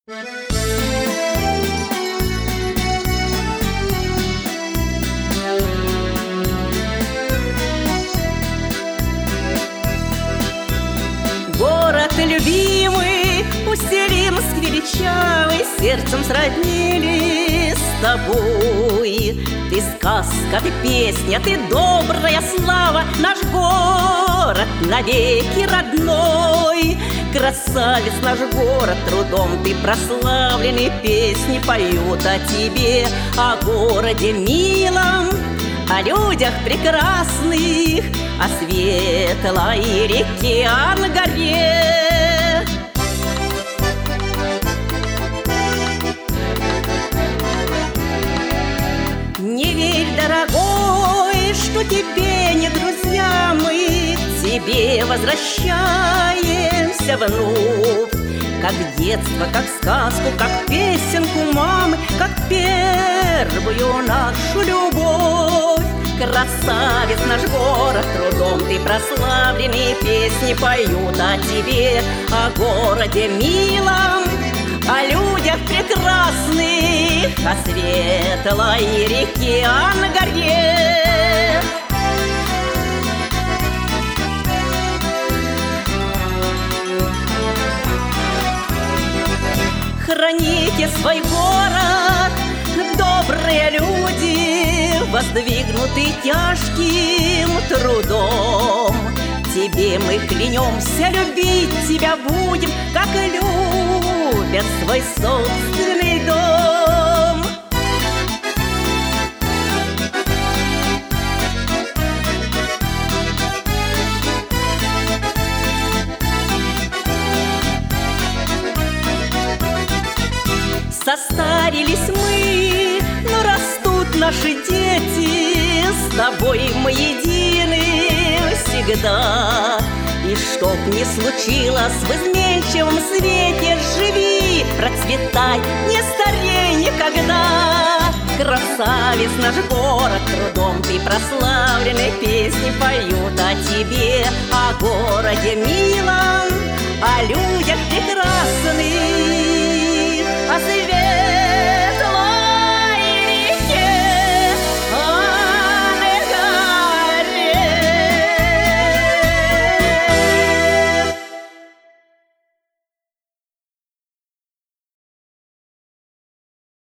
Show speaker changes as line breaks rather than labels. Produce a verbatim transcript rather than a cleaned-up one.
Город любимый, Усть-Илимск величавый, сердцем сроднились с тобой. Ты сказка, ты песня, ты добрая слава, наш город навеки родной. Красавец наш город, трудом ты прославленный, песни поют о тебе, о городе милом, о людях прекрасных, о светлой реке Ангаре. Не верь, дорогой, что тебе не друзья, мы к тебе возвращаемся вновь. Как детство, как сказку, как песенку мамы, как первую нашу любовь. Красавец наш город, трудом ты прославленный, песни поют о тебе, о городе милом, о людях прекрасных, о светлой реке Ангаре. Храните свой город, добрые люди, воздвигнуты тяжким трудом. Тебе мы клянемся, любить тебя будем, как любят свой собственный дом. Состарились мы, но растут наши дети, с тобой мы едины всегда. И чтоб не случилось в изменчивом свете, живи, процветай, не старей никогда. Красавец наш город, трудом ты прославленный, песни поют о тебе, о городе милом.